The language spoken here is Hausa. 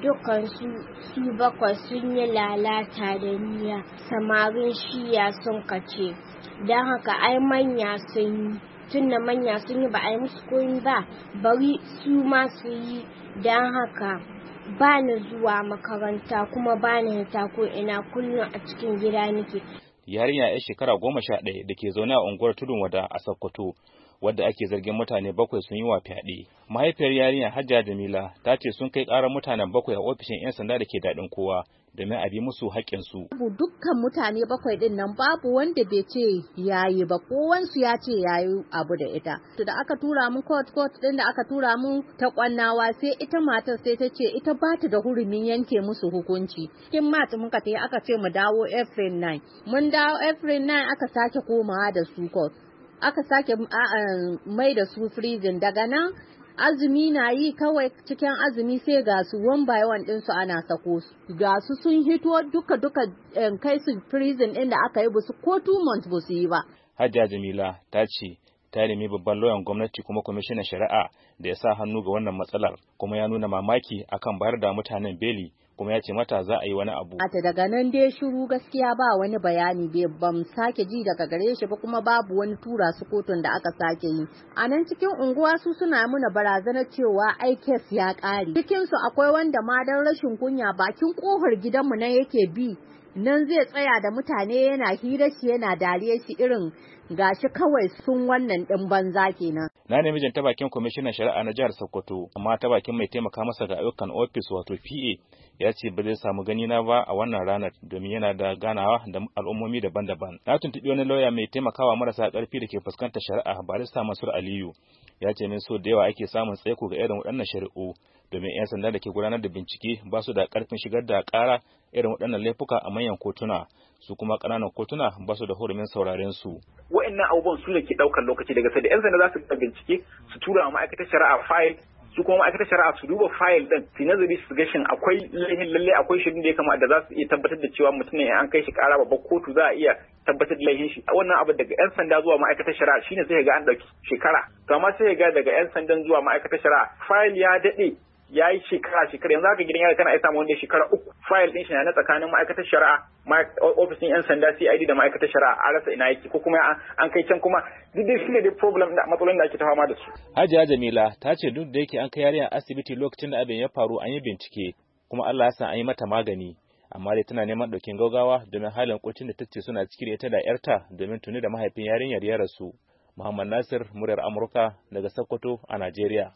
dukkan su bakwai sun yi lalata da niyya, samarin shiya sun kace don haka ai manya sun yi, tunda manya sun yi ba a yi musu komi ba, bari su ma su yi. Don haka ba ni zuwa makaranta kuma ba ni ta ko ina, kullum a cikin gida nake. Yarinya 'yar shekara 11 da ke zaune a unguwar Tudun Wada a Sokoto, wadda ake zargin mutane 7 sun yi wa fyaɗe. Mahaifiyar yarinya Hajja Jamila ta ce sun kai ƙarar mutanen 7 a ofishin 'yan sanda da ke Daɗin Kowa domin a bi musu haƙƙinsu. Dukkan mutane 7 din nan babu wanda bai ce yayi ba, kowansu ya ce yayi abu da ita. To da aka tura mu court din da aka tura mu ta Kwannawa, sai ita matar sai ta ce ita ba ta da hurumin yanke musu hukunci. Kin mata muka tayi aka ce mu dawo April 9. Mun dawo April 9 aka sake komawa da su court. Aka sake mai da su freezing. Daga nan azumi na yi, kawai cikin azumi sai ga su one by one ɗinsu ana sako su. Ga su sun hito duka kai su prison ɗin da aka yi busu ko 2 months ba su yi ba. Hajja Jamila ta ce ta nemi babban lauyan gwamnati kuma kwamishinan shari'a da ya sa hannu ga wannan matsalar, kuma ya nuna mamaki akan bayar da mutanen beli, kuma ya ce mata za a yi wani abu. Daga nan dai shiru, gaskiya ba wani bayani, bam sake ji daga gare shi ba, kuma babu wani tura su kotun da aka sake yi. A nan cikin unguwa su suna muna barazanar cewa ai kes ya ƙare. Cikin su akwai wanda ma dan rashin kunya bakin kofar gidanmu nan yake bi, nan zai tsaya da mutane yana hira shi yana dariya shi, irin gashi kawai sun wannan ɗin banza kenan. Na nemi jin ta bakin kwamishinan shari'a na jihar Sokoto, amma ta bakin mai taimaka masa ga ayyukan ofis wato PA ya ce ba zai samu gani na ba a wannan ranar domin yana da ganawa da al'ummomi daban-daban. Na tuntuɓi wani lauya mai taimakawa marasa ƙarfi da ke fuskantar shari'a, barista Mansur Aliyu, ya ce min so da yawa ake samun tsaiko ga irin waɗannan shari'u domin 'yan sanda da ke gudanar da bincike ba su da ƙarfin shigar da ƙara irin waɗannan laifuka a manyan kotuna, su kuma ƙananan kotuna ba su da hurumin sauraren su. Wa'annan abubuwan su ne ke ɗaukar lokaci, daga sai da 'yan sanda za su bincike su tura wa ma'aikatar shari'a fayil, su kuma ma'aikatar shari'a su duba fayil din su nazari su ga shin akwai lalle akwai shirin da ya kamata da za su iya tabbatar da cewa mutum ne an kai shi ƙara babbar kotu za a iya tabbatar da laifin shi. Wannan abu daga 'yan sanda zuwa ma'aikatar shari'a shine sai ga an ɗauki shekara, to amma sai ga daga 'yan sandan zuwa ma'aikatar shari'a fayil ya daɗe ya yi shekara yanzu haka gidan yari kana iya samu wanda shekara 3 fayil din shi na tsakanin ma'aikatar shari'a ofishin 'yan sanda CID da ma'aikatar shari'a a rasa ina yake, ko kuma an kai can, kuma duk dai shine dai problem da matsalolin da ake ta fama da su. Hajiya Jamila ta ce duk da yake an kai yarinya asibiti lokacin da abin ya faru an yi bincike kuma Allah ya sa an yi mata magani, amma dai tana neman ɗaukin gaugawa domin halin kuncin da tace suna ciki da ita da 'yarta domin tuni da mahaifin yarinyar ya rasu. Muhammad Nasir, muryar Amurka daga Sokoto a Najeriya.